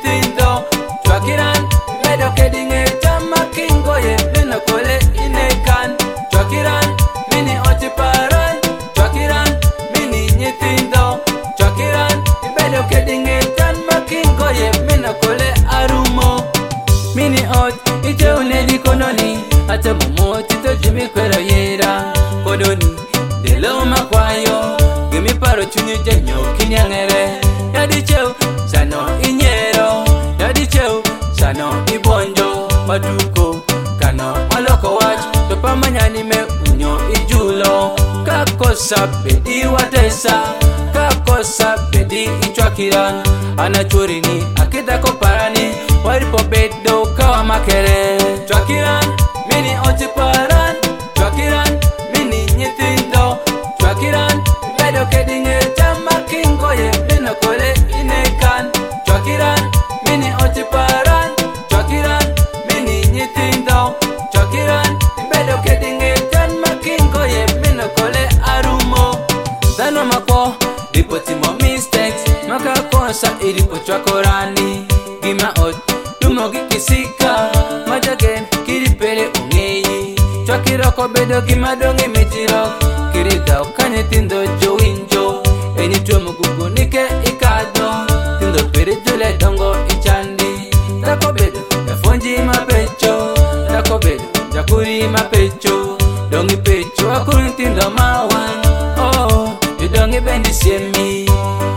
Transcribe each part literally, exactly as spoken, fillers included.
nyithindo chwakiran bedo kedinge chama kingo ye neno kole inekan chwakiran mini otiparan chwakiran mini nyithindo chwakiran bedo kedinge chama kingo ye neno kole arumo mini ot ite unedi kononi ate momo tito jimi kwero yera kodoni delo makwayo gimi paro chunyi jenyo kinyangere yadi cheu sano inyero yadi cheu sano ibonjo maduko kano maloko wach to pamanyani me unyo ijulo kakosa bedi watesa kakosa bedi ichwakiran anachurini akidako parani waripo bedo kawa makere chwakiran mini otiparan chwakiran mini nyithindo chwakiran bedo kedinge chama kingo ye neno kole inekan chwakiran mini otiparan chwakiran mini nyithindo chwakiran bedo kedinge chama kingo ye neno kole arumo dano mako ripotimo mistakes maka konsa iripo chwakorani gima ot tumo gikisika majagen kiripere ungeyi chwakiroko bedo gima dongi mitiro kirida ukanye tindo jowinjo eni tuomo gugunike ikado tindo pere jule dongo ichandi dako bedo jafonji mapecho dako bedo jakuri mapecho dongi pecho akuri tindo mawan oh yudongi bendi siemi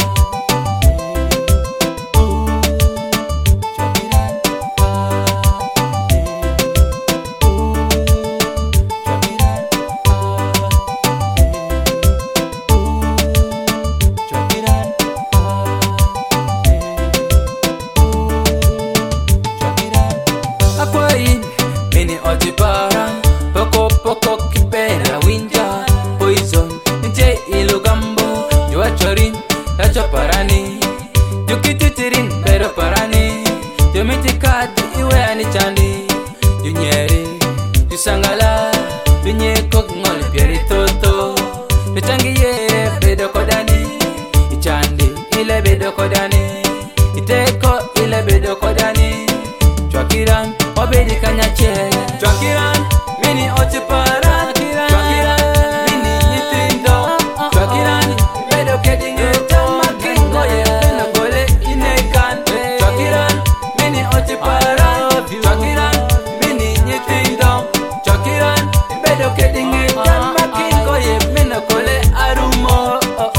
mini otiparan poko poko kipera winja poison nje ilugambo jua chorin tacho parani jukititirin pero parani jumitikati iwe ani chandi junyeri jusangala junyeko ngol pieri toto juchangiye bedo kodani ichandi ile bedo kodani iteko ile bedo kodani chwakiran obedi kanyache chwakiran mini otiparan chwakiran mini nyithindo chwakiran bedo kedinge chama kingo ye neno kole inekan chwakiran mini otiparan chwakiran mini nyithindo chwakiran bedo kedinge chama kingo ye neno kole arumo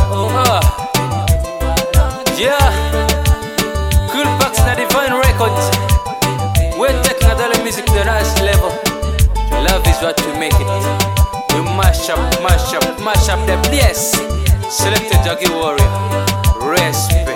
yeah cool box na Divine Records. We're taking another music to the next level. Love is what we make it. We mash up, mash up, mash up the place. Selected Jaggy Warrior. Respect.